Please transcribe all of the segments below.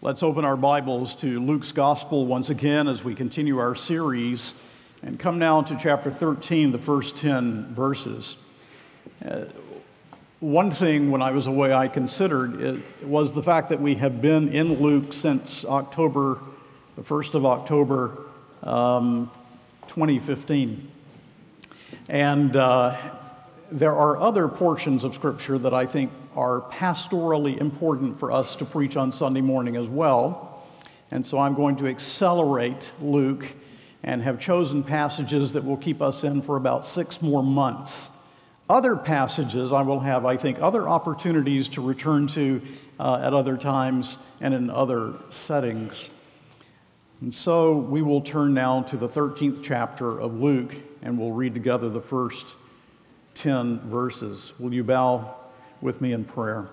Let's open our Bibles to Luke's Gospel once again as we continue our series and come now to chapter 13, the first 10 verses. One thing when I was away I considered it was the fact that we have been in Luke since October, the 1st of October, 2015. And there are other portions of Scripture that I think are pastorally important for us to preach on Sunday morning as well. And so I'm going to accelerate Luke and have chosen passages that will keep us in for about 6 more months. Other passages I will have, I think, other opportunities to return to at other times and in other settings. And so we will turn now to the 13th chapter of Luke, and we'll read together the first 10 verses. Will you bow with me in prayer?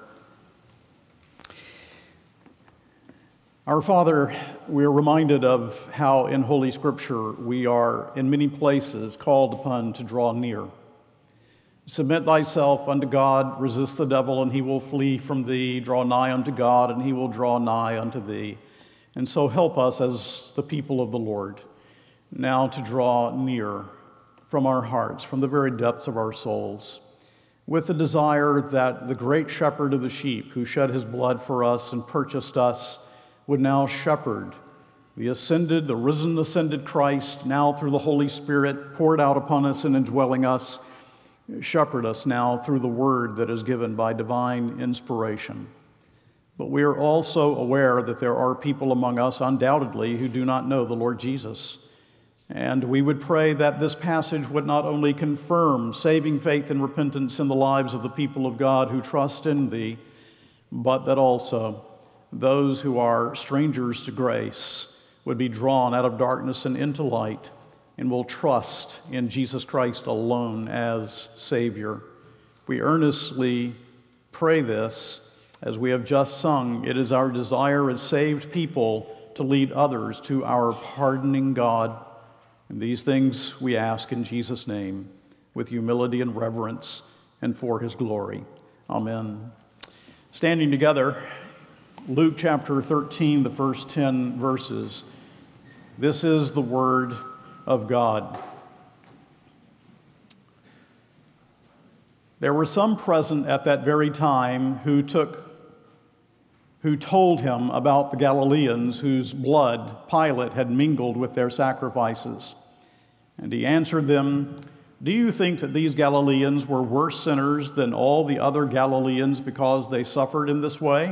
Our Father, we are reminded of how in Holy Scripture we are in many places called upon to draw near. Submit thyself unto God, resist the devil, and he will flee from thee. Draw nigh unto God, and he will draw nigh unto thee. And so help us as the people of the Lord now to draw near from our hearts, from the very depths of our souls, with the desire that the great shepherd of the sheep who shed his blood for us and purchased us would now shepherd the risen, ascended Christ, now through the Holy Spirit poured out upon us and indwelling us, shepherd us now through the word that is given by divine inspiration. But we are also aware that there are people among us, undoubtedly, who do not know the Lord Jesus. And we would pray that this passage would not only confirm saving faith and repentance in the lives of the people of God who trust in thee, but that also those who are strangers to grace would be drawn out of darkness and into light and will trust in Jesus Christ alone as Savior. We earnestly pray this as we have just sung. It is our desire as saved people to lead others to our pardoning God. And these things we ask in Jesus' name with humility and reverence and for his glory. Amen. Standing together, Luke chapter 13, the first 10 verses. This is the word of God. There were some present at that very time who told him about the Galileans whose blood Pilate had mingled with their sacrifices. And he answered them, "Do you think that these Galileans were worse sinners than all the other Galileans because they suffered in this way?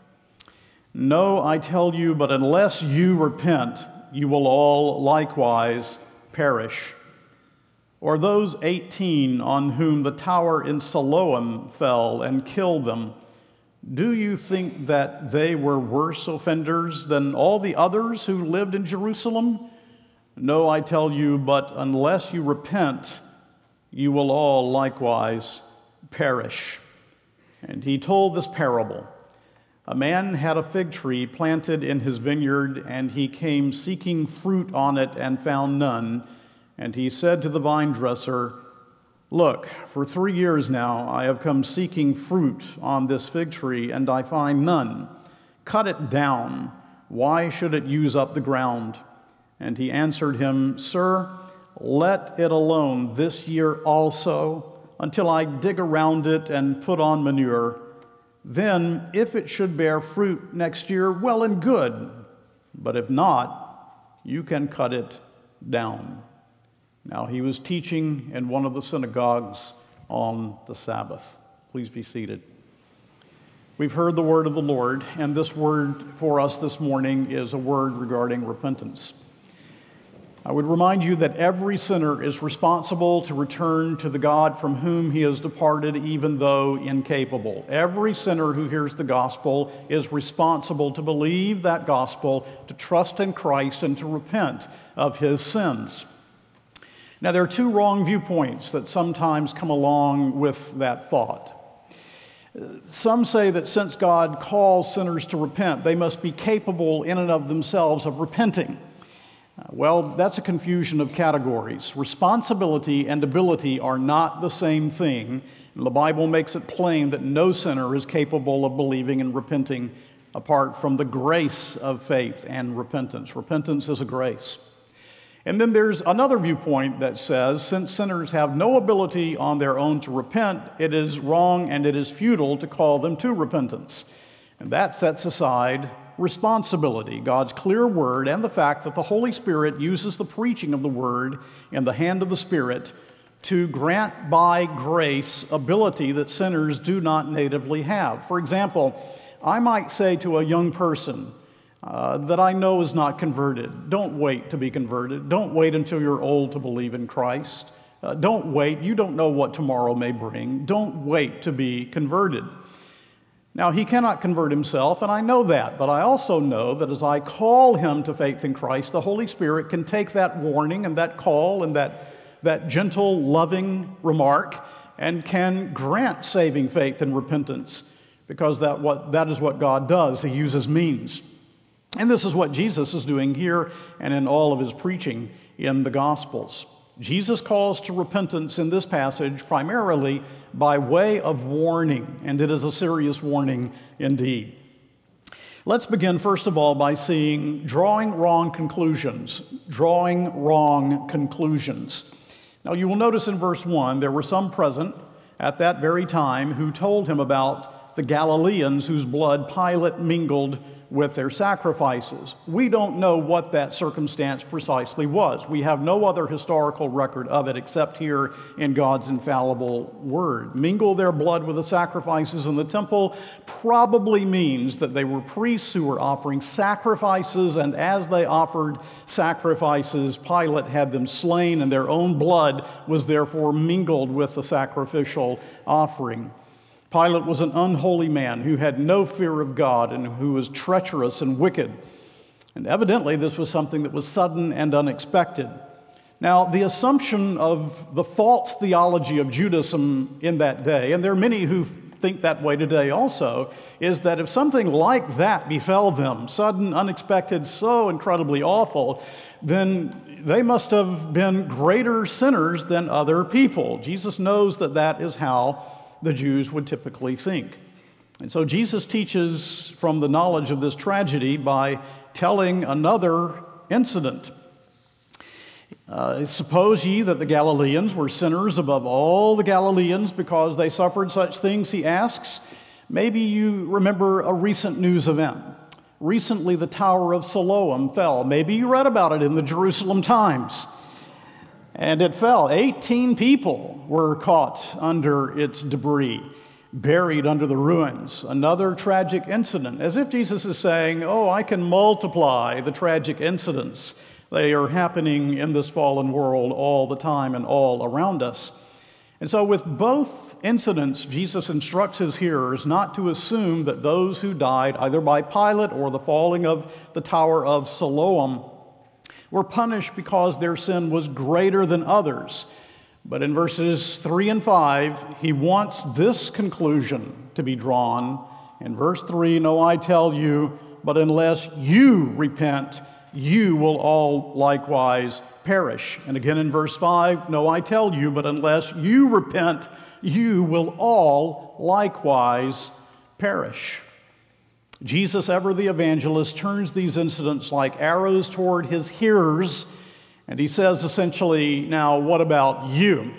No, I tell you, but unless you repent, you will all likewise perish. Or those 18 on whom the tower in Siloam fell and killed them, do you think that they were worse offenders than all the others who lived in Jerusalem? No, I tell you, but unless you repent, you will all likewise perish." And he told this parable. A man had a fig tree planted in his vineyard, and he came seeking fruit on it and found none. And he said to the vine dresser, "Look, for 3 years now I have come seeking fruit on this fig tree, and I find none. Cut it down. Why should it use up the ground?" And he answered him, "Sir, let it alone this year also, until I dig around it and put on manure. Then, if it should bear fruit next year, well and good. But if not, you can cut it down." Now he was teaching in one of the synagogues on the Sabbath. Please be seated. We've heard the word of the Lord, and this word for us this morning is a word regarding repentance. I would remind you that every sinner is responsible to return to the God from whom he has departed, even though incapable. Every sinner who hears the gospel is responsible to believe that gospel, to trust in Christ, and to repent of his sins. Now, there are 2 wrong viewpoints that sometimes come along with that thought. Some say that since God calls sinners to repent, they must be capable in and of themselves of repenting. Well, that's a confusion of categories. Responsibility and ability are not the same thing. And the Bible makes it plain that no sinner is capable of believing and repenting apart from the grace of faith and repentance. Repentance is a grace. And then there's another viewpoint that says, since sinners have no ability on their own to repent, it is wrong and it is futile to call them to repentance. And that sets aside responsibility, God's clear word, and the fact that the Holy Spirit uses the preaching of the word in the hand of the Spirit to grant by grace ability that sinners do not natively have. For example, I might say to a young person that I know is not converted, don't wait to be converted. Don't wait until you're old to believe in Christ. Don't wait. You don't know what tomorrow may bring. Don't wait to be converted. Now, he cannot convert himself, and I know that, but I also know that as I call him to faith in Christ, the Holy Spirit can take that warning and that call and that gentle, loving remark and can grant saving faith and repentance, because that is what God does. He uses means. And this is what Jesus is doing here and in all of his preaching in the Gospels. Jesus calls to repentance in this passage primarily by way of warning, and it is a serious warning indeed. Let's begin, first of all, by seeing drawing wrong conclusions. Drawing wrong conclusions. Now, you will notice in verse 1, there were some present at that very time who told him about the Galileans whose blood Pilate mingled with their sacrifices. We don't know what that circumstance precisely was. We have no other historical record of it except here in God's infallible word. Mingle their blood with the sacrifices in the temple probably means that they were priests who were offering sacrifices, and as they offered sacrifices, Pilate had them slain, and their own blood was therefore mingled with the sacrificial offering. Pilate was an unholy man who had no fear of God and who was treacherous and wicked. And evidently, this was something that was sudden and unexpected. Now, the assumption of the false theology of Judaism in that day, and there are many who think that way today also, is that if something like that befell them, sudden, unexpected, so incredibly awful, then they must have been greater sinners than other people. Jesus knows that that is how the Jews would typically think. And so Jesus teaches from the knowledge of this tragedy by telling another incident. Suppose ye that the Galileans were sinners above all the Galileans because they suffered such things, he asks. Maybe you remember a recent news event. Recently, the Tower of Siloam fell. Maybe you read about it in the Jerusalem Times. And it fell. 18 people were caught under its debris, buried under the ruins. Another tragic incident, as if Jesus is saying, oh, I can multiply the tragic incidents. They are happening in this fallen world all the time and all around us. And so with both incidents, Jesus instructs his hearers not to assume that those who died either by Pilate or the falling of the Tower of Siloam were punished because their sin was greater than others. But in verses 3 and 5, he wants this conclusion to be drawn. In verse 3, no, I tell you, but unless you repent, you will all likewise perish. And again in verse 5, no, I tell you, but unless you repent, you will all likewise perish. Jesus, ever the evangelist, turns these incidents like arrows toward his hearers, and he says essentially, now what about you?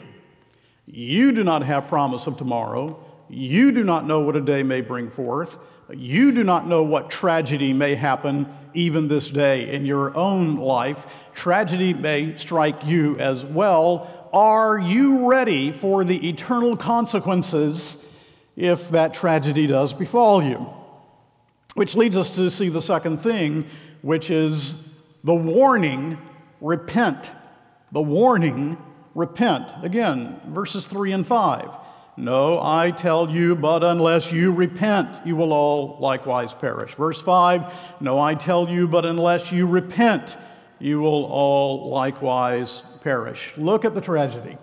You do not have promise of tomorrow. You do not know what a day may bring forth. You do not know what tragedy may happen even this day in your own life. Tragedy may strike you as well. Are you ready for the eternal consequences if that tragedy does befall you? Which leads us to see the second thing, which is the warning, repent. The warning, repent. Again, verses 3 and 5. No, I tell you, but unless you repent, you will all likewise perish. Verse 5, no, I tell you, but unless you repent, you will all likewise perish. Look at the tragedy.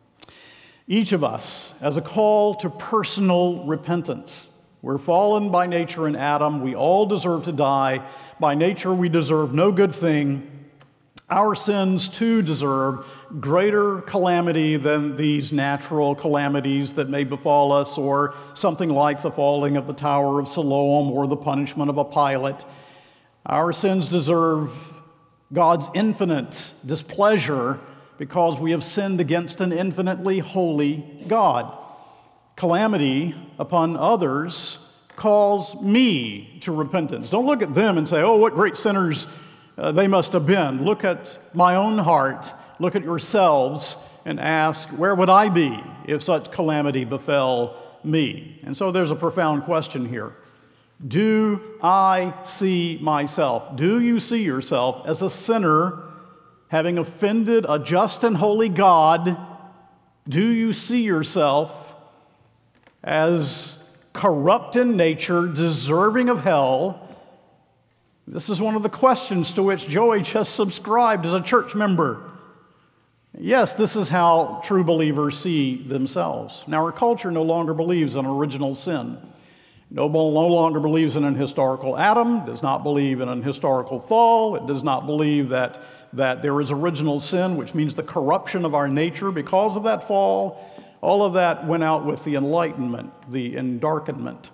Each of us has a call to personal repentance. We're fallen by nature in Adam. We all deserve to die. By nature, we deserve no good thing. Our sins, too, deserve greater calamity than these natural calamities that may befall us, or something like the falling of the Tower of Siloam or the punishment of a Pilate. Our sins deserve God's infinite displeasure because we have sinned against an infinitely holy God. Calamity upon others calls me to repentance. Don't look at them and say, oh, what great sinners they must have been. Look at my own heart, look at yourselves, and ask, where would I be if such calamity befell me? And so there's a profound question here. Do I see myself? Do you see yourself as a sinner having offended a just and holy God? Do you see yourself as corrupt in nature, deserving of hell? This is one of the questions to which Joey just subscribed as a church member. Yes, this is how true believers see themselves. Now, our culture no longer believes in original sin. No longer believes in an historical Adam, does not believe in an historical fall. It does not believe that there is original sin, which means the corruption of our nature because of that fall. All of that went out with the Enlightenment, the endarkenment.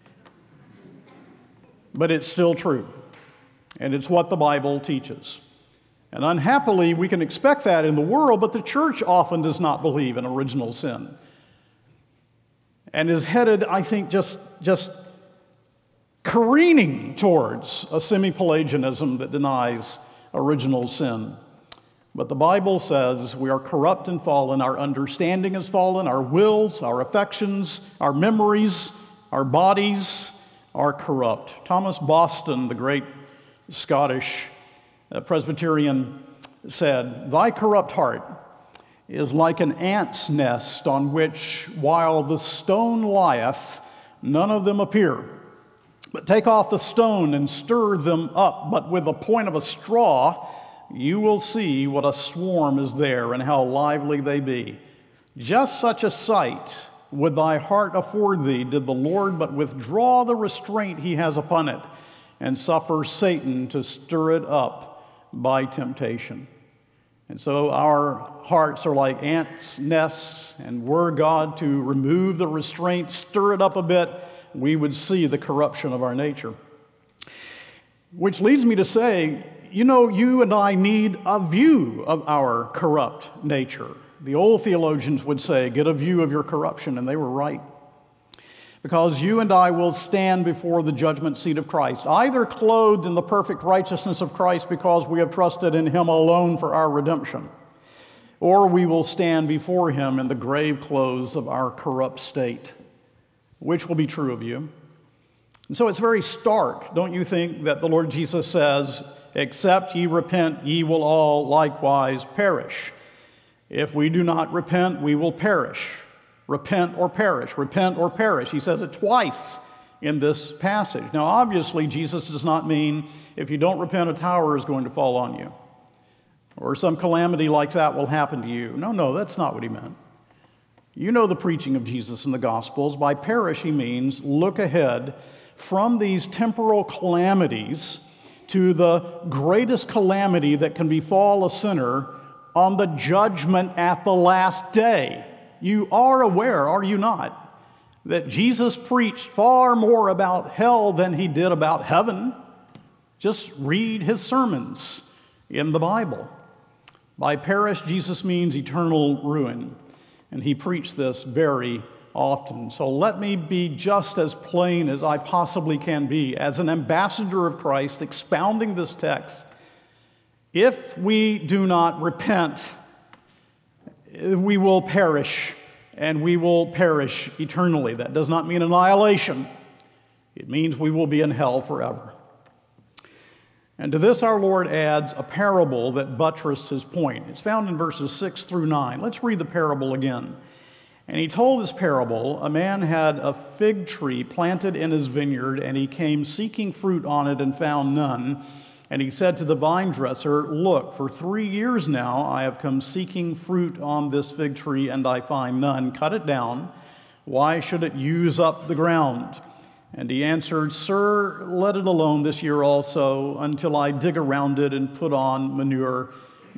But it's still true, and it's what the Bible teaches. And unhappily, we can expect that in the world, but the church often does not believe in original sin, and is headed, I think, just careening towards a semi-Pelagianism that denies original sin. But the Bible says we are corrupt and fallen. Our understanding is fallen. Our wills, our affections, our memories, our bodies are corrupt. Thomas Boston, the great Scottish Presbyterian, said, "Thy corrupt heart is like an ant's nest on which, while the stone lieth, none of them appear. But take off the stone and stir them up, but with the point of a straw, you will see what a swarm is there and how lively they be. Just such a sight would thy heart afford thee, did the Lord but withdraw the restraint he has upon it, and suffer Satan to stir it up by temptation." And so our hearts are like ants' nests, and were God to remove the restraint, stir it up a bit, we would see the corruption of our nature. Which leads me to say, you and I need a view of our corrupt nature. The old theologians would say, get a view of your corruption, and they were right. Because you and I will stand before the judgment seat of Christ, either clothed in the perfect righteousness of Christ because we have trusted in Him alone for our redemption, or we will stand before Him in the grave clothes of our corrupt state. Which will be true of you? And so it's very stark, don't you think, that the Lord Jesus says, "Except ye repent, ye will all likewise perish." If we do not repent, we will perish. Repent or perish, repent or perish. He says it twice in this passage. Now, obviously, Jesus does not mean if you don't repent, a tower is going to fall on you, or some calamity like that will happen to you. No, that's not what he meant. You know the preaching of Jesus in the Gospels. By perish, he means look ahead from these temporal calamities to the greatest calamity that can befall a sinner on the judgment at the last day. You are aware, are you not, that Jesus preached far more about hell than he did about heaven? Just read his sermons in the Bible. By perish, Jesus means eternal ruin, and he preached this very often. So let me be just as plain as I possibly can be as an ambassador of Christ expounding this text. If we do not repent, we will perish, and we will perish eternally. That does not mean annihilation. It means we will be in hell forever. And to this our Lord adds a parable that buttressed his point. It's found in verses 6 through 9. Let's read the parable again. "And he told this parable, a man had a fig tree planted in his vineyard, and he came seeking fruit on it and found none. And he said to the vine dresser, Look, for 3 years now I have come seeking fruit on this fig tree, and I find none. Cut it down. Why should it use up the ground? And he answered, Sir, let it alone this year also, until I dig around it and put on manure.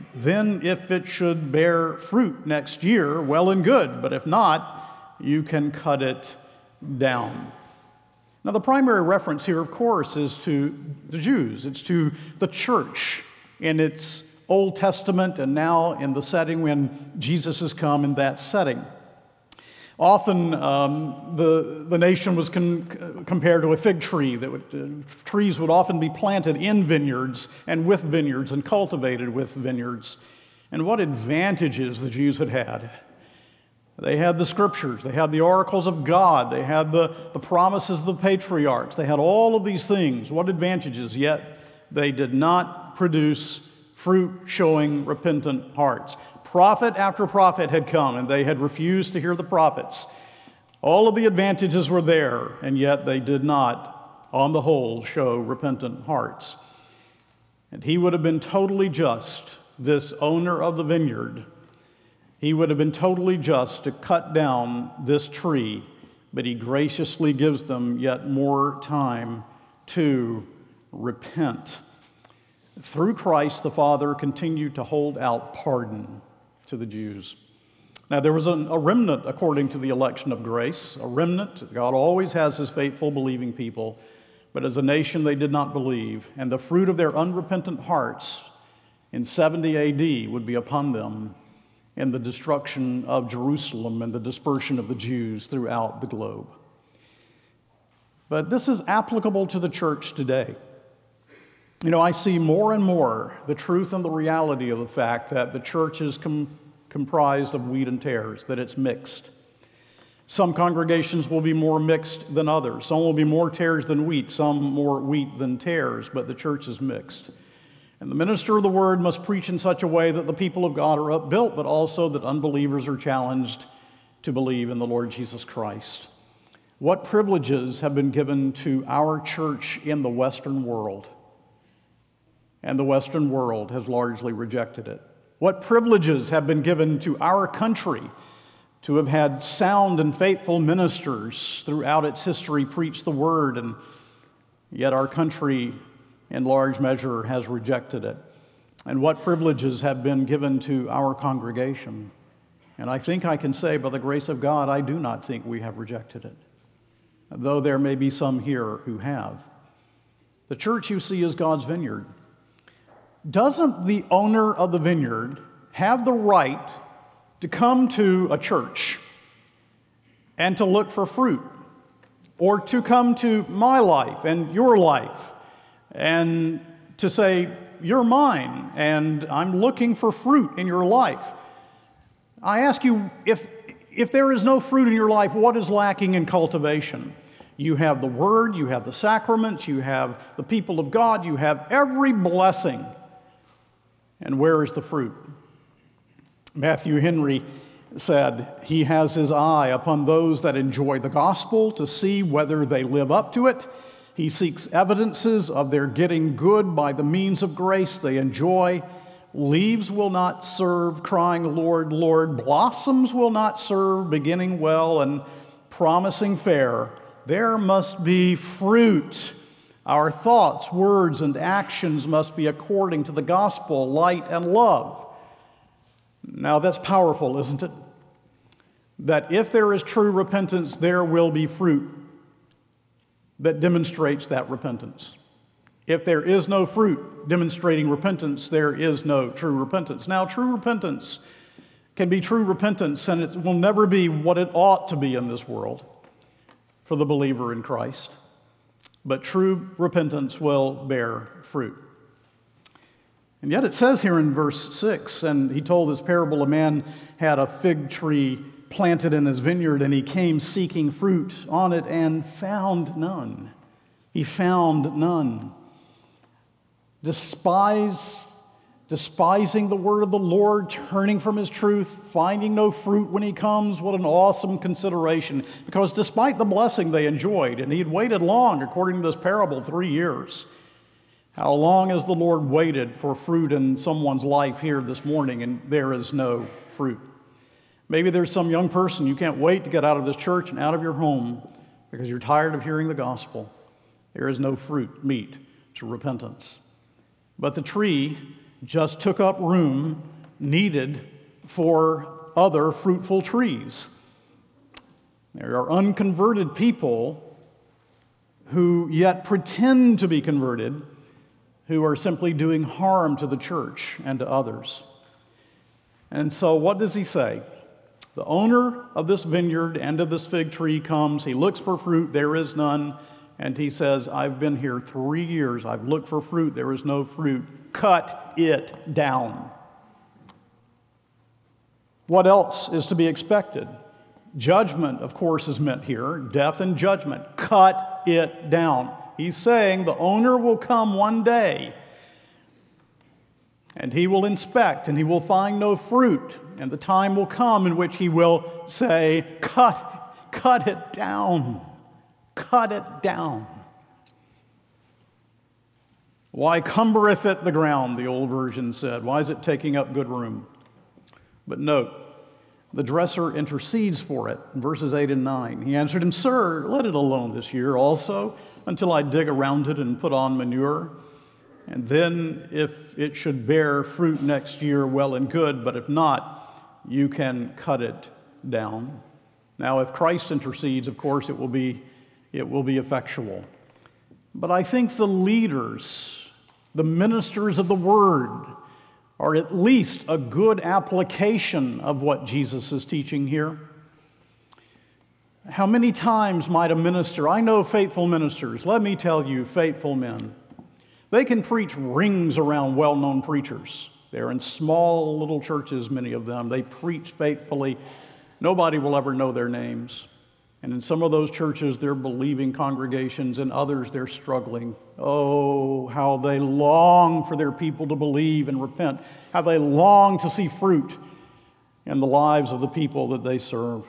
Then if it should bear fruit next year, well and good, but if not, you can cut it down. Now, the primary reference here, of course, is to the Jews. It's to the church in its Old Testament and now in the setting when Jesus has come in that setting. Often, the nation was compared to a fig tree. Trees would often be planted in vineyards and with vineyards and cultivated with vineyards. And what advantages the Jews had had. They had the scriptures, they had the oracles of God, they had the promises of the patriarchs, they had all of these things. What advantages, yet they did not produce fruit showing repentant hearts. Prophet after prophet had come, and they had refused to hear the prophets. All of the advantages were there, and yet they did not, on the whole, show repentant hearts. And he would have been totally just, this owner of the vineyard. He would have been totally just to cut down this tree, but he graciously gives them yet more time to repent. Through Christ, the Father continued to hold out pardon to the Jews. Now, there was a remnant according to the election of grace, a remnant. God always has his faithful, believing people, but as a nation they did not believe, and the fruit of their unrepentant hearts in 70 AD would be upon them in the destruction of Jerusalem and the dispersion of the Jews throughout the globe. But this is applicable to the church today. You know, I see more and more the truth and the reality of the fact that the church is comprised of wheat and tares, that it's mixed. Some congregations will be more mixed than others. Some will be more tares than wheat, some more wheat than tares, but the church is mixed. And the minister of the word must preach in such a way that the people of God are upbuilt, but also that unbelievers are challenged to believe in the Lord Jesus Christ. What privileges have been given to our church in the Western world? And the Western world has largely rejected it. What privileges have been given to our country to have had sound and faithful ministers throughout its history preach the word, and yet our country in large measure has rejected it. And what privileges have been given to our congregation? And I think I can say, by the grace of God, I do not think we have rejected it, though there may be some here who have. The church, you see, is God's vineyard. Doesn't the owner of the vineyard have the right to come to a church and to look for fruit, or to come to my life and your life and to say, you're mine, and I'm looking for fruit in your life? I ask you, if there is no fruit in your life, what is lacking in cultivation? You have the Word, you have the sacraments, you have the people of God, you have every blessing. And where is the fruit? Matthew Henry said, he has his eye upon those that enjoy the gospel to see whether they live up to it. He seeks evidences of their getting good by the means of grace they enjoy. Leaves will not serve, crying, Lord, Lord. Blossoms will not serve, beginning well and promising fair. There must be fruit. Our thoughts, words, and actions must be according to the gospel, light and love. Now that's powerful, isn't it? That if there is true repentance, there will be fruit that demonstrates that repentance. If there is no fruit demonstrating repentance, there is no true repentance. Now, true repentance can be true repentance, and it will never be what it ought to be in this world for the believer in Christ. But true repentance will bear fruit. And yet it says here in verse 6, and he told this parable, a man had a fig tree planted in his vineyard, and he came seeking fruit on it and found none. He found none. Despising the word of the Lord, turning from his truth, finding no fruit when he comes. What an awesome consideration. Because despite the blessing they enjoyed, and he had waited long, according to this parable, 3 years. How long has the Lord waited for fruit in someone's life here this morning, and there is no fruit? Maybe there's some young person, you can't wait to get out of this church and out of your home because you're tired of hearing the gospel. There is no fruit, meat to repentance. But the tree just took up room needed for other fruitful trees. There are unconverted people who yet pretend to be converted, who are simply doing harm to the church and to others. And so what does he say? The owner of this vineyard and of this fig tree comes, he looks for fruit, there is none, and he says, I've been here 3 years, I've looked for fruit, there is no fruit. Cut it down. What else is to be expected? Judgment, of course, is meant here, death and judgment. Cut it down. He's saying the owner will come one day, and he will inspect, and he will find no fruit, and the time will come in which he will say, cut it down, cut it down. Why cumbereth it the ground, the old version said. Why is it taking up good room? But note, the dresser intercedes for it in verses 8 and 9. He answered him, Sir, let it alone this year also, until I dig around it and put on manure. And then if it should bear fruit next year, well and good, but if not, you can cut it down. Now, if Christ intercedes, of course, it will be effectual. But I think the leaders, the ministers of the word, are at least a good application of what Jesus is teaching here. How many times might a minister, I know faithful ministers, let me tell you, faithful men, they can preach rings around well-known preachers. They're in small little churches, many of them. They preach faithfully. Nobody will ever know their names. And in some of those churches, they're believing congregations. In others, they're struggling. Oh, how they long for their people to believe and repent. How they long to see fruit in the lives of the people that they serve.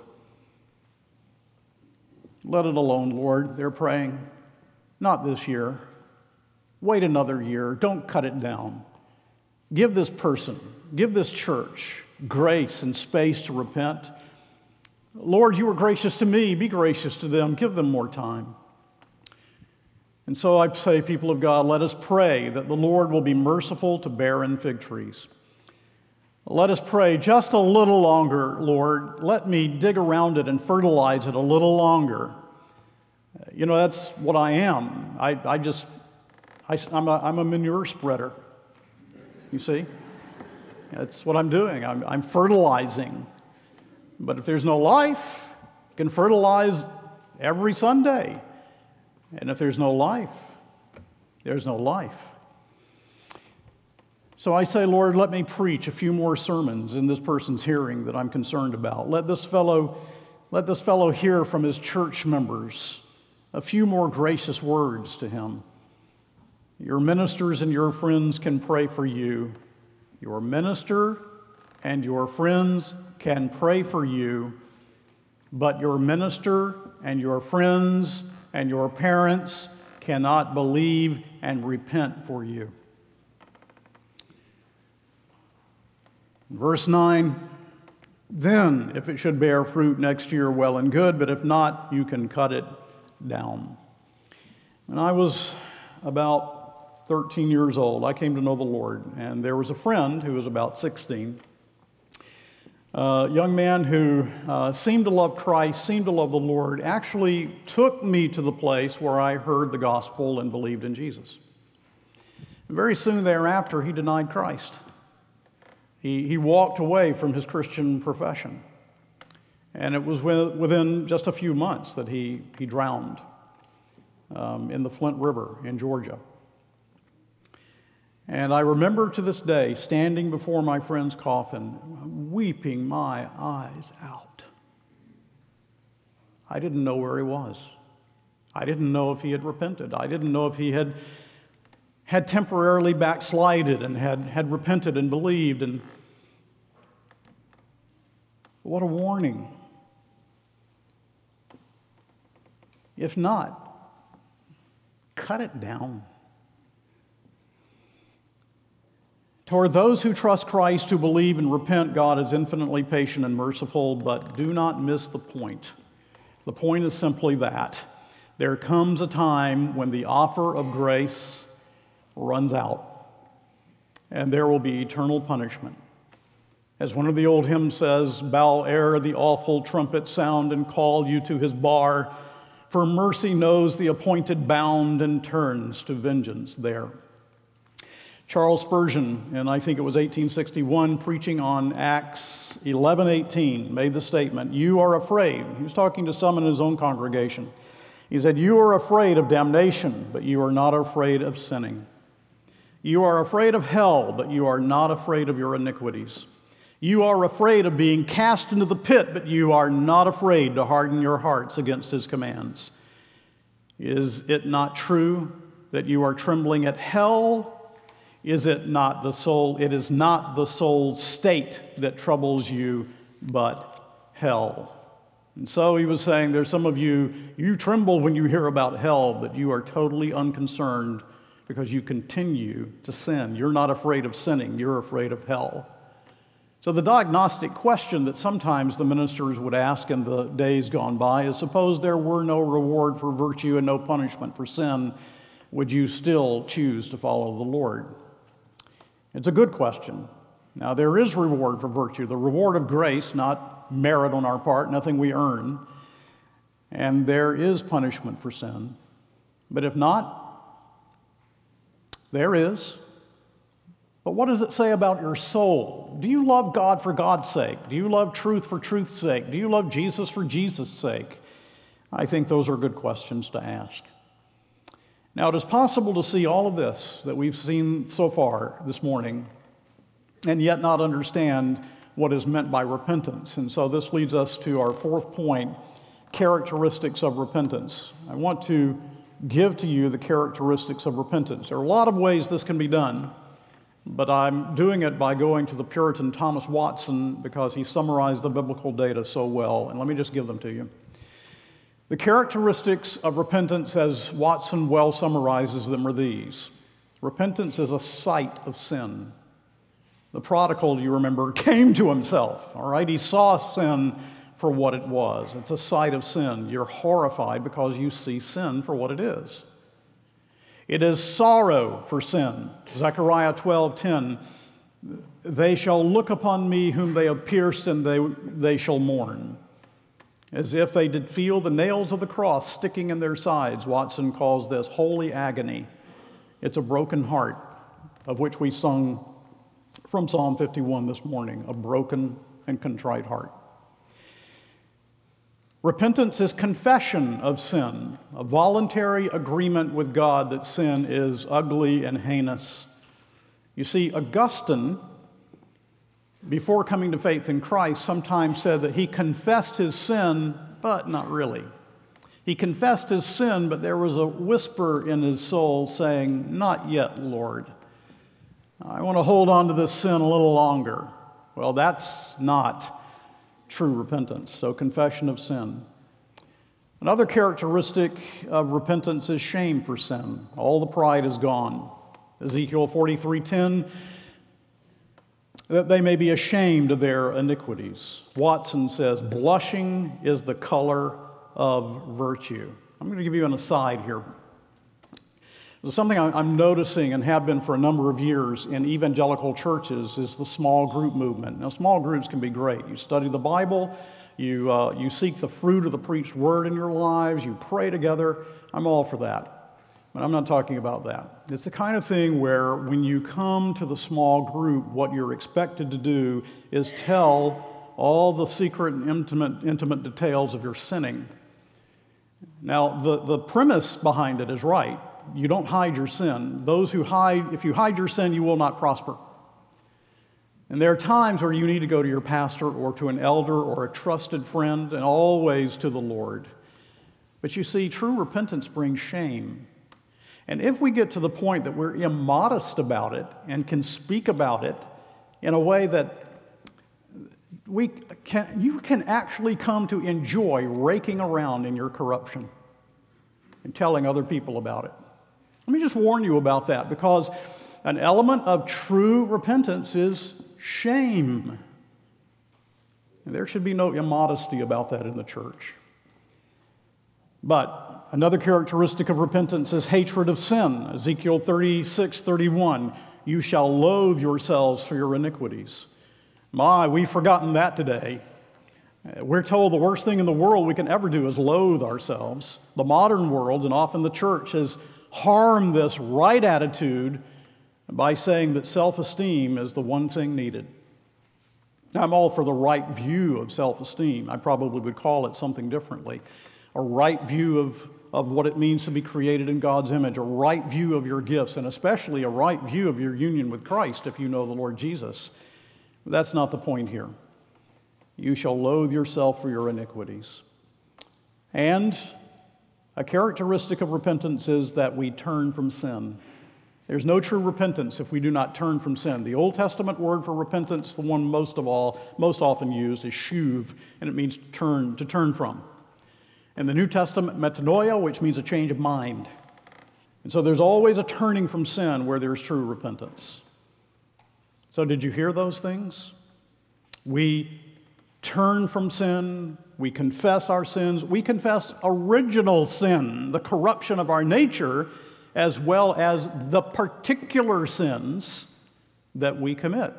Let it alone, Lord, they're praying. Not this year. Wait another year. Don't cut it down. Give this person, give this church grace and space to repent. Lord, you were gracious to me. Be gracious to them. Give them more time. And so I say, people of God, let us pray that the Lord will be merciful to barren fig trees. Let us pray just a little longer, Lord. Let me dig around it and fertilize it a little longer. You know, that's what I am. I'm a manure spreader. You see? That's what I'm doing. I'm fertilizing. But if there's no life, you can fertilize every Sunday. And if there's no life, there's no life. So I say, Lord, let me preach a few more sermons in this person's hearing that I'm concerned about. Let this fellow hear from his church members a few more gracious words to him. Your ministers and your friends can pray for you. Your minister and your friends can pray for you, but your minister and your friends and your parents cannot believe and repent for you. Verse 9, then if it should bear fruit next year, well and good, but if not, you can cut it down. When I was about 13 years old, I came to know the Lord, and there was a friend who was about 16, a young man who seemed to love Christ, seemed to love the Lord, actually took me to the place where I heard the gospel and believed in Jesus. And very soon thereafter, he denied Christ. He walked away from his Christian profession. And it was within just a few months that he drowned in the Flint River in Georgia. And I remember to this day standing before my friend's coffin, weeping my eyes out. I didn't know where he was. I didn't know if he had repented. I didn't know if he had temporarily backslided and had repented and believed. And what a warning. If not, cut it down. Toward those who trust Christ, who believe and repent, God is infinitely patient and merciful, but do not miss the point. The point is simply that there comes a time when the offer of grace runs out. and there will be eternal punishment. As one of the old hymns says, "Bow ere the awful trumpet sound and call you to his bar, for mercy knows the appointed bound and turns to vengeance there." Charles Spurgeon, in I think it was 1861, preaching on Acts 11:18, made the statement, "You are afraid." He was talking to some in his own congregation. He said, "You are afraid of damnation, but you are not afraid of sinning. You are afraid of hell, but you are not afraid of your iniquities. You are afraid of being cast into the pit, but you are not afraid to harden your hearts against his commands. Is it not true that you are trembling at hell? Is it not the soul? It is not the soul's state that troubles you, but hell." And so he was saying, there's some of you, you tremble when you hear about hell, but you are totally unconcerned because you continue to sin. You're not afraid of sinning, you're afraid of hell. So the diagnostic question that sometimes the ministers would ask in the days gone by is, suppose there were no reward for virtue and no punishment for sin, would you still choose to follow the Lord? It's a good question. Now, there is reward for virtue, the reward of grace, not merit on our part, nothing we earn. And there is punishment for sin. But if not, there is. But what does it say about your soul? Do you love God for God's sake? Do you love truth for truth's sake? Do you love Jesus for Jesus' sake? I think those are good questions to ask. Now, it is possible to see all of this that we've seen so far this morning and yet not understand what is meant by repentance. And so this leads us to our fourth point, characteristics of repentance. I want to give to you the characteristics of repentance. There are a lot of ways this can be done, but I'm doing it by going to the Puritan Thomas Watson because he summarized the biblical data so well. And let me just give them to you. The characteristics of repentance, as Watson well summarizes them, are these. Repentance is a sight of sin. The prodigal, you remember, came to himself, all right? He saw sin for what it was. It's a sight of sin. You're horrified because you see sin for what it is. It is sorrow for sin. Zechariah 12:10, "They shall look upon me whom they have pierced, and they shall mourn." As if they did feel the nails of the cross sticking in their sides. Watson calls this holy agony. It's a broken heart, of which we sung from Psalm 51 this morning, a broken and contrite heart. Repentance is confession of sin, a voluntary agreement with God that sin is ugly and heinous. You see, Augustine, before coming to faith in Christ, sometimes said that he confessed his sin, but not really. He confessed his sin, but there was a whisper in his soul saying, "Not yet, Lord. I want to hold on to this sin a little longer." Well, that's not true repentance, so confession of sin. Another characteristic of repentance is shame for sin. All the pride is gone. Ezekiel 43:10, that they may be ashamed of their iniquities. Watson says, blushing is the color of virtue. I'm going to give you an aside here. Something I'm noticing and have been for a number of years in evangelical churches is the small group movement. Now, small groups can be great. You study the Bible, you seek the fruit of the preached word in your lives, you pray together. I'm all for that. But I'm not talking about that. It's the kind of thing where when you come to the small group, what you're expected to do is tell all the secret and intimate details of your sinning. Now, the premise behind it is right. You don't hide your sin. If you hide your sin, you will not prosper. And there are times where you need to go to your pastor or to an elder or a trusted friend, and always to the Lord. But you see, true repentance brings shame. And if we get to the point that we're immodest about it and can speak about it in a way that you can actually come to enjoy raking around in your corruption and telling other people about it. Let me just warn you about that, because an element of true repentance is shame. And there should be no immodesty about that in the church. But another characteristic of repentance is hatred of sin. Ezekiel 36:31. you shall loathe yourselves for your iniquities. My, we've forgotten that today. We're told the worst thing in the world we can ever do is loathe ourselves. The modern world, and often the church, has harmed this right attitude by saying that self-esteem is the one thing needed. Now, I'm all for the right view of self-esteem. I probably would call it something differently. A right view of what it means to be created in God's image, a right view of your gifts, and especially a right view of your union with Christ if you know the Lord Jesus. But that's not the point here. You shall loathe yourself for your iniquities. And a characteristic of repentance is that we turn from sin. There's no true repentance if we do not turn from sin. The Old Testament word for repentance, the one most often used, is shuv, and it means to turn from. In the New Testament, metanoia, which means a change of mind. And so there's always a turning from sin where there's true repentance. So did you hear those things? We turn from sin, we confess our sins, we confess original sin, the corruption of our nature, as well as the particular sins that we commit.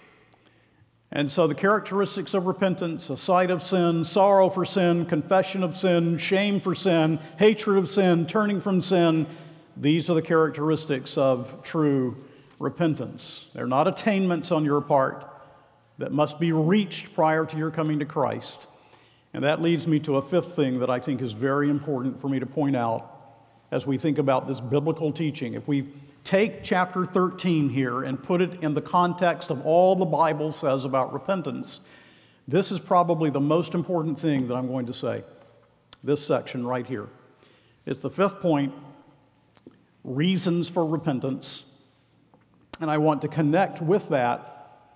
And so the characteristics of repentance: a sight of sin, sorrow for sin, confession of sin, shame for sin, hatred of sin, turning from sin, these are the characteristics of true repentance. They're not attainments on your part that must be reached prior to your coming to Christ. And that leads me to a fifth thing that I think is very important for me to point out as we think about this biblical teaching. If we take chapter 13 here and put it in the context of all the Bible says about repentance, this is probably the most important thing that I'm going to say, this section right here. It's the fifth point, reasons for repentance. And I want to connect with that,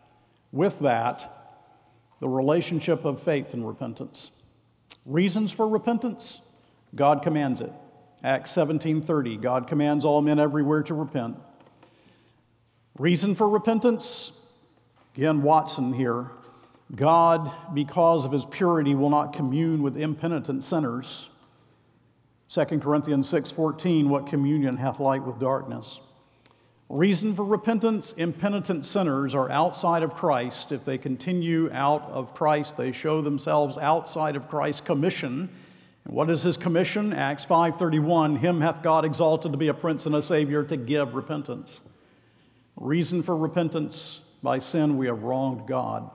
the relationship of faith and repentance. Reasons for repentance, God commands it. Acts 17:30, God commands all men everywhere to repent. Reason for repentance, again, Watson here. God, because of his purity, will not commune with impenitent sinners. 2 Corinthians 6:14, what communion hath light with darkness? Reason for repentance, impenitent sinners are outside of Christ. If they continue out of Christ, they show themselves outside of Christ's commission. And what is his commission? Acts 5:31, him hath God exalted to be a prince and a savior to give repentance. Reason for repentance, by sin we have wronged God.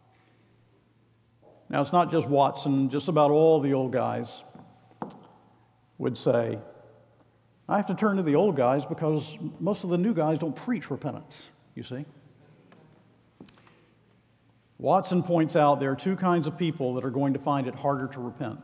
Now, it's not just Watson, just about all the old guys would say, I have to turn to the old guys because most of the new guys don't preach repentance, you see. Watson points out there are two kinds of people that are going to find it harder to repent.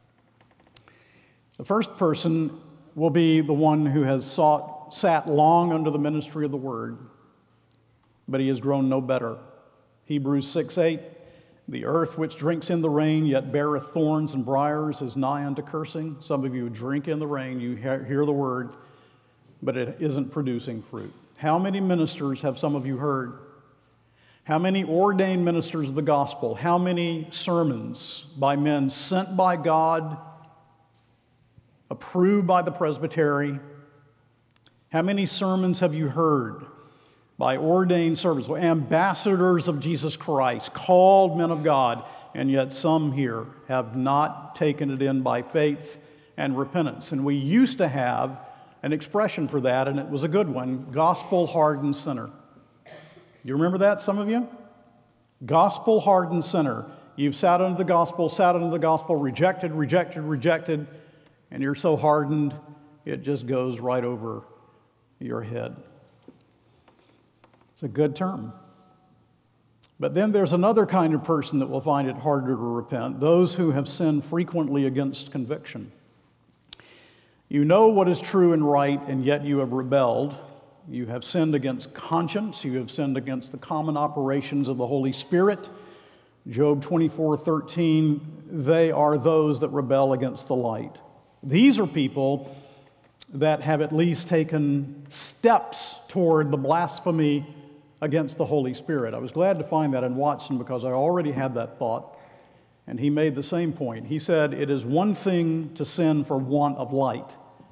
The first person will be the one who has sat long under the ministry of the word, but he has grown no better. Hebrews 6:8, the earth which drinks in the rain yet beareth thorns and briars is nigh unto cursing. Some of you drink in the rain, you hear the word, but it isn't producing fruit. How many ministers have some of you heard? How many ordained ministers of the gospel? How many sermons by men sent by God, approved by the presbytery? How many sermons have you heard by ordained servants, ambassadors of Jesus Christ, called men of God, and yet some here have not taken it in by faith and repentance? And we used to have an expression for that, and it was a good one, gospel-hardened sinner. You remember that, some of you? Gospel-hardened sinner. You've sat under the gospel, rejected, and you're so hardened, it just goes right over your head. It's a good term. But then there's another kind of person that will find it harder to repent, those who have sinned frequently against conviction. You know what is true and right, and yet you have rebelled. You have sinned against conscience. You have sinned against the common operations of the Holy Spirit. Job 24:13, they are those that rebel against the light. These are people that have at least taken steps toward the blasphemy against the Holy Spirit. I was glad to find that in Watson because I already had that thought, and he made the same point. He said, it is one thing to sin for want of light.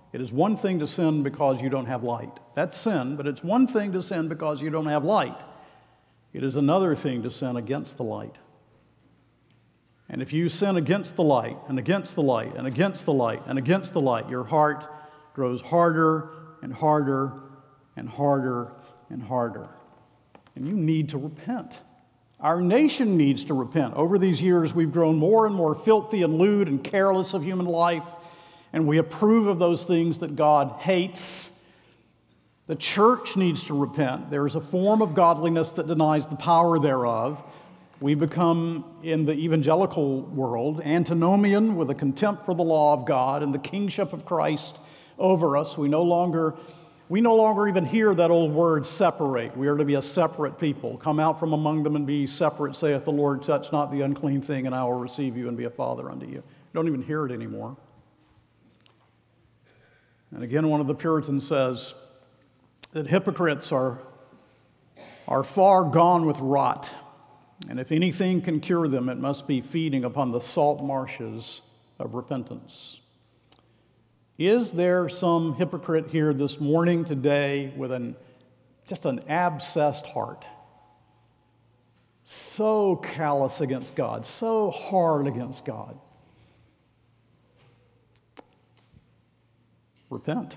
It is one thing to sin because you don't have light. That's sin, but it's one thing to sin because you don't have light. It is another thing to sin against the light. And if you sin against the light, and against the light, and against the light, and against the light, your heart grows harder and harder and harder and harder. And you need to repent. Our nation needs to repent. Over these years, we've grown more and more filthy and lewd and careless of human life, and we approve of those things that God hates. The church needs to repent. There is a form of godliness that denies the power thereof. We become, in the evangelical world, antinomian with a contempt for the law of God and the kingship of Christ over us. We no longer even hear that old word, separate. We are to be a separate people. Come out from among them and be separate, saith the Lord. Touch not the unclean thing, and I will receive you and be a father unto you. Don't even hear it anymore. And again, one of the Puritans says that hypocrites are far gone with rot, and if anything can cure them, it must be feeding upon the salt marshes of repentance. Is there some hypocrite here this morning, today, with just an abscessed heart? So callous against God, so hard against God. Repent.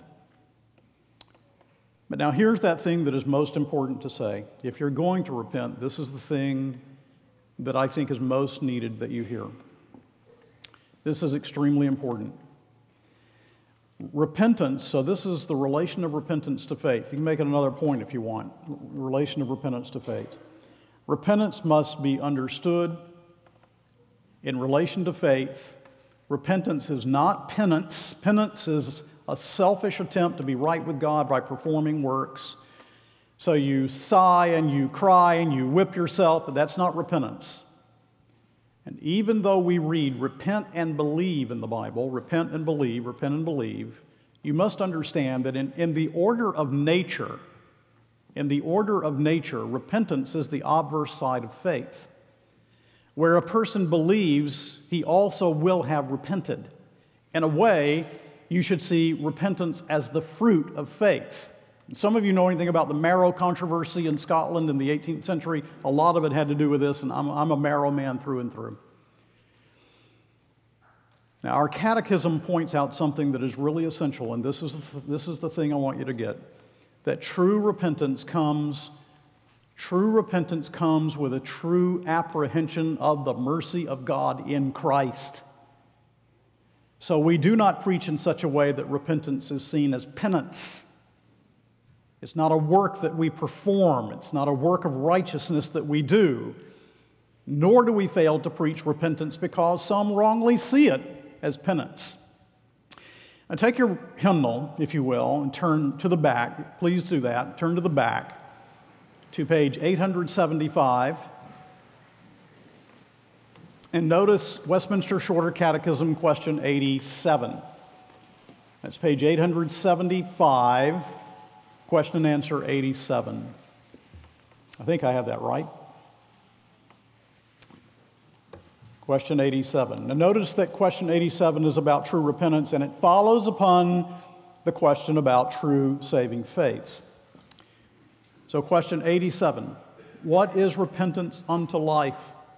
But now here's that thing that is most important to say. If you're going to repent, this is the thing that I think is most needed that you hear. This is extremely important. Repentance, so this is the relation of repentance to faith. You can make it another point if you want. Relation of repentance to faith. Repentance must be understood in relation to faith. Repentance is not penance. Penance is a selfish attempt to be right with God by performing works. So you sigh and you cry and you whip yourself, but that's not repentance. And even though we read repent and believe in the Bible, repent and believe, you must understand that in the order of nature, repentance is the obverse side of faith. Where a person believes, he also will have repented. In a way, you should see repentance as the fruit of faith. And some of you know anything about the Marrow controversy in Scotland in the 18th century. A lot of it had to do with this, and I'm a Marrow man through and through. Now, our catechism points out something that is really essential, and this is the thing I want you to get, that true repentance comes with a true apprehension of the mercy of God in Christ. So we do not preach in such a way that repentance is seen as penance. It's not a work that we perform. It's not a work of righteousness that we do. Nor do we fail to preach repentance because some wrongly see it as penance. Now take your hymnal, if you will, and turn to the back. Please do that. Turn to the back to page 875. And notice Westminster Shorter Catechism, question 87. That's page 875, question and answer 87. I think I have that right. Question 87. Now notice that question 87 is about true repentance, and it follows upon the question about true saving faith. So question 87, what is repentance unto life?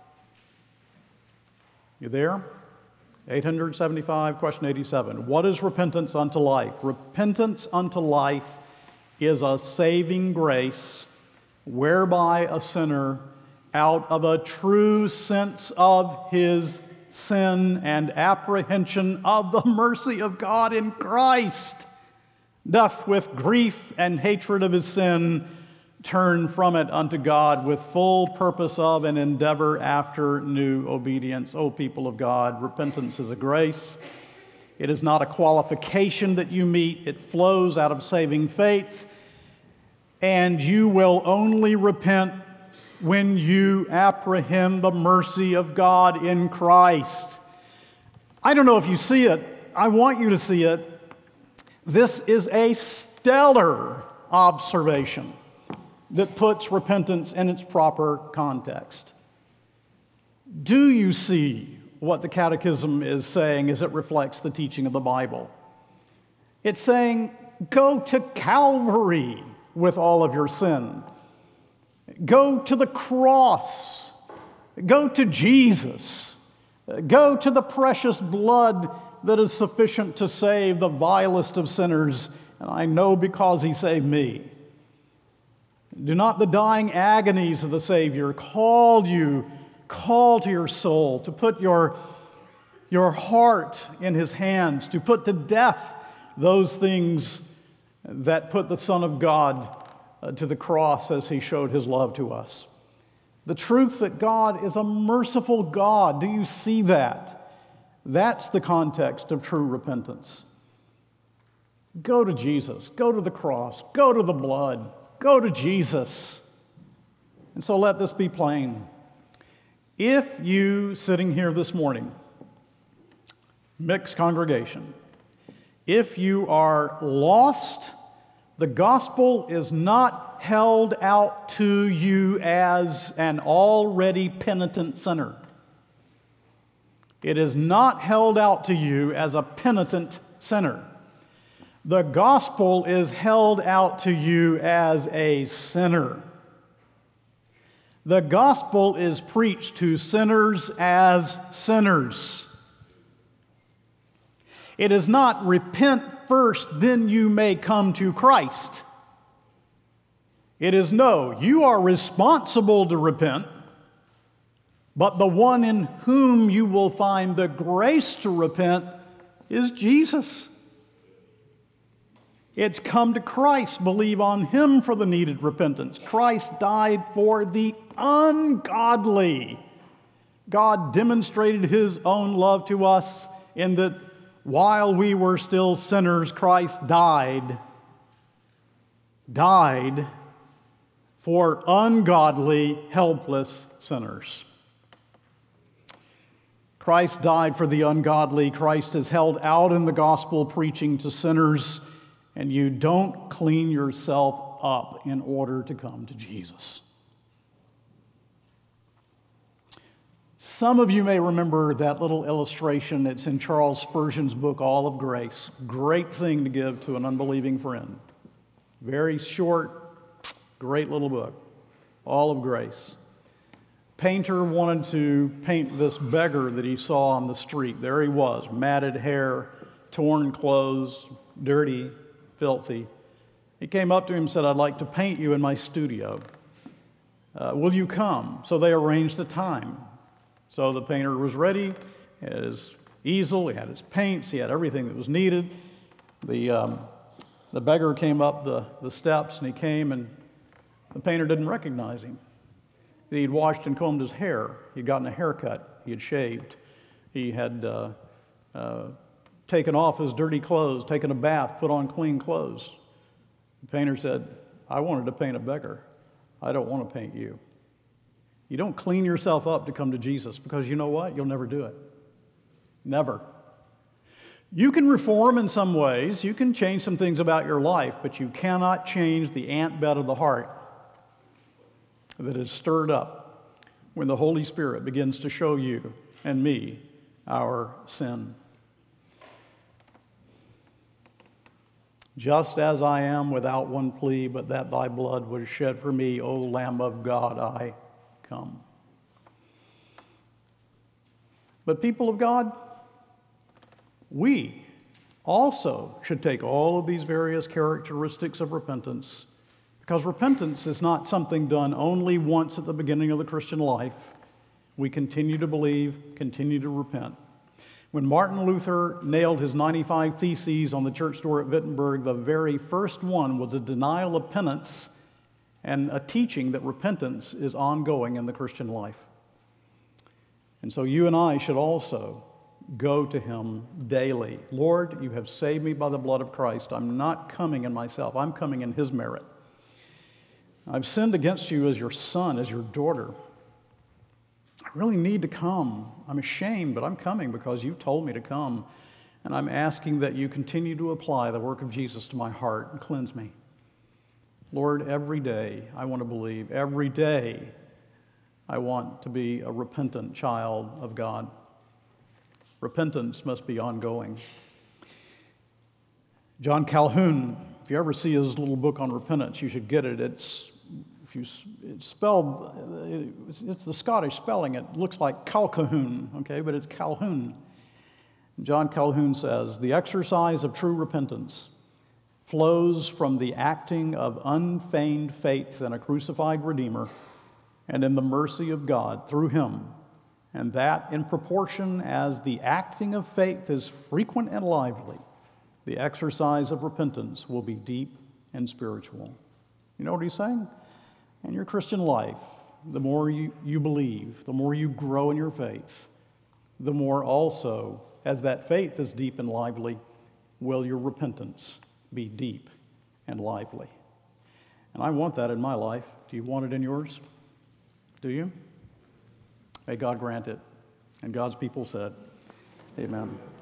You there? 875, question 87. What is repentance unto life? Repentance unto life is a saving grace whereby a sinner, out of a true sense of his sin and apprehension of the mercy of God in Christ, doth with grief and hatred of his sin turn from it unto God with full purpose of and endeavor after new obedience. O people of God, repentance is a grace. It is not a qualification that you meet. It flows out of saving faith. And you will only repent when you apprehend the mercy of God in Christ. I don't know if you see it. I want you to see it. This is a stellar observation that puts repentance in its proper context. Do you see what the Catechism is saying as it reflects the teaching of the Bible? It's saying, go to Calvary with all of your sin. Go to the cross. Go to Jesus. Go to the precious blood that is sufficient to save the vilest of sinners, and I know because he saved me. Do not the dying agonies of the Savior call to your soul, to put your heart in his hands, to put to death those things that put the Son of God to the cross as he showed his love to us. The truth that God is a merciful God. Do you see that? That's the context of true repentance. Go to Jesus. Go to the cross. Go to the blood. Go to Jesus. And so let this be plain. If you, sitting here this morning, mixed congregation, if you are lost, the gospel is not held out to you as an already penitent sinner. It is not held out to you as a penitent sinner. The gospel is held out to you as a sinner. The gospel is preached to sinners as sinners. It is not repent first, then you may come to Christ. It is no, you are responsible to repent, but the one in whom you will find the grace to repent is Jesus. It's come to Christ, believe on him for the needed repentance. Christ died for the ungodly. God demonstrated his own love to us in that while we were still sinners, Christ died for ungodly, helpless sinners. Christ died for the ungodly. Christ is held out in the gospel preaching to sinners, and you don't clean yourself up in order to come to Jesus. Some of you may remember that little illustration. It's in Charles Spurgeon's book, All of Grace. Great thing to give to an unbelieving friend. Very short, great little book, All of Grace. Painter wanted to paint this beggar that he saw on the street. There he was, matted hair, torn clothes, dirty, filthy. He came up to him and said, I'd like to paint you in my studio. Will you come? So they arranged a time. So the painter was ready. He had his easel, he had his paints, he had everything that was needed. The beggar came up the steps, and he came, and the painter didn't recognize him. He'd washed and combed his hair. He'd gotten a haircut. He had shaved. He had taken off his dirty clothes, taken a bath, put on clean clothes. The painter said, I wanted to paint a beggar. I don't want to paint you. You don't clean yourself up to come to Jesus, because you know what? You'll never do it. Never. You can reform in some ways. You can change some things about your life, but you cannot change the antbed of the heart that is stirred up when the Holy Spirit begins to show you and me our sin. Just as I am without one plea, but that thy blood was shed for me, O Lamb of God, I come. But people of God, we also should take all of these various characteristics of repentance, because repentance is not something done only once at the beginning of the Christian life. We continue to believe, continue to repent. When Martin Luther nailed his 95 Theses on the church door at Wittenberg, the very first one was a denial of penance and a teaching that repentance is ongoing in the Christian life. And so you and I should also go to him daily. Lord, you have saved me by the blood of Christ. I'm not coming in myself. I'm coming in his merit. I've sinned against you as your son, as your daughter. I really need to come. I'm ashamed, but I'm coming because you've told me to come. And I'm asking that you continue to apply the work of Jesus to my heart and cleanse me. Lord, every day I want to believe. Every day I want to be a repentant child of God. Repentance must be ongoing. John Calhoun, if you ever see his little book on repentance, you should get it. It's spelled, it's the Scottish spelling. It looks like Calcahoon, okay, but it's Calhoun. John Calhoun says, the exercise of true repentance flows from the acting of unfeigned faith in a crucified Redeemer and in the mercy of God through him, and that in proportion as the acting of faith is frequent and lively, the exercise of repentance will be deep and spiritual. You know what he's saying? In your Christian life, the more you believe, the more you grow in your faith, the more also, as that faith is deep and lively, will your repentance be deep and lively. And I want that in my life. Do you want it in yours? Do you? May God grant it. And God's people said, amen.